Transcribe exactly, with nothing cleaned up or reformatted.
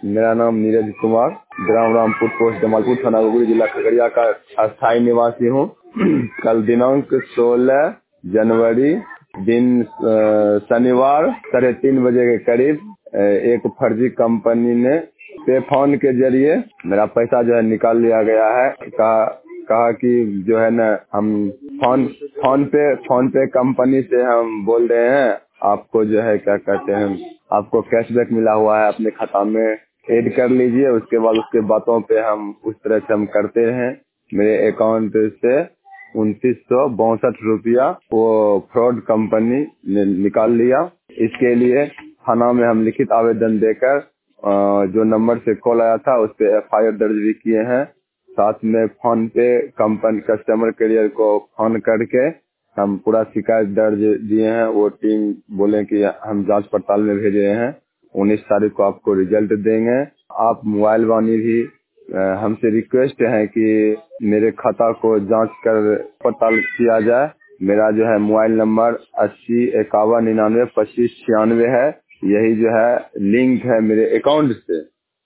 मेरा नाम नीरज कुमार, ग्राम रामपुर, पोस्ट जमालपुर, थाना गोगरी, जिला खगड़िया का अस्थायी निवासी हूँ। कल दिनांक सोलह जनवरी दिन अ, शनिवार साढ़े तीन बजे के करीब अ, एक फर्जी कंपनी ने पे फोन के जरिए मेरा पैसा जो है निकाल लिया गया है। कहा कहा कि जो है ना, हम phone PhonePe PhonePe company से हम बोल रहे हैं, आपको जो है क्या कहते हैं, आपको कैशबैक मिला हुआ है, अपने खाता में ऐड कर लीजिए। उसके बाद उसके बातों पे हम उस तरह से हम करते हैं। मेरे अकाउंट से उनतीस सौ बासठ रुपया वो फ्रॉड कंपनी ने निकाल लिया। इसके लिए थाना में हम लिखित आवेदन देकर अ, जो नंबर से कॉल आया था उस पे एफ आई आर दर्ज भी किए हैं। साथ में PhonePe company customer care को फोन करके हम पूरा शिकायत दर्ज दिए हैं। वो टीम बोले कि हम जांच पड़ताल में भेजे हैं, उन्नीस तारीख को आपको रिजल्ट देंगे। आप मोबाइल वानी भी अ, हमसे रिक्वेस्ट है कि मेरे खाता को जांच कर पड़ताल किया जाए। मेरा जो है मोबाइल नंबर अस्सी इक्यावन निन्यानवे पच्चीस छियानवे है। यही जो है लिंक है मेरे अकाउंट से।